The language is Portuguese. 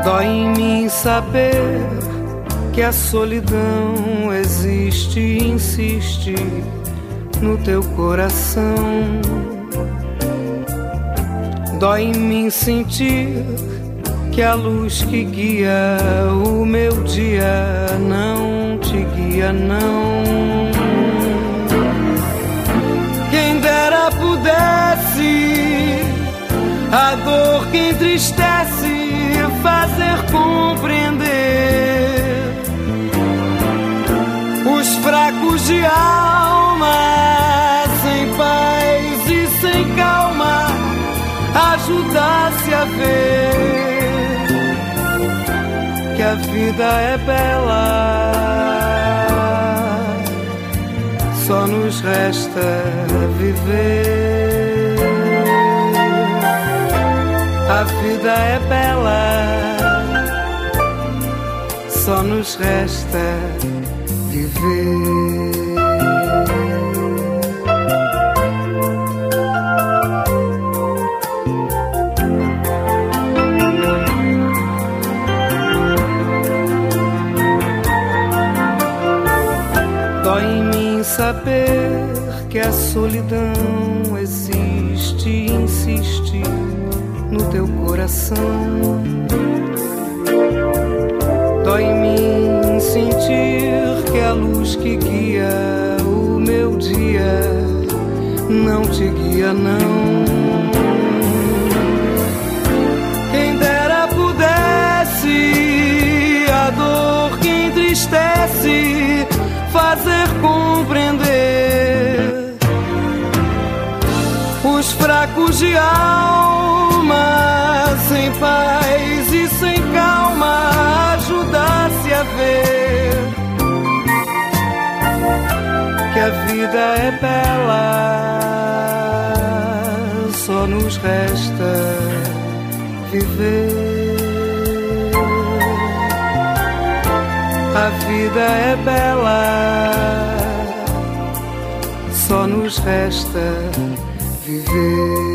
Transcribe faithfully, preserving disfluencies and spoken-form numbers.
Dói em mim saber que a solidão existe e insiste no teu coração. Dói em mim sentir que a luz que guia o meu dia não te guia, não. Quem dera pudesse a dor que entristece fazer compreender os fracos de alma, sem paz e sem calma, ajudasse a ver que a vida é bela, só nos resta viver. A vida é bela, só nos resta viver. Dói em mim saber que a solidão existe e insiste no teu coração. Dói em mim sentir que a luz que guia o meu dia não te guia, não. Quem dera pudesse a dor que entristece fazer compreender os fracos de alma, sem paz e sem calma, ajudasse a ver que a vida é bela, só nos resta viver. A vida é bela, só nos resta viver.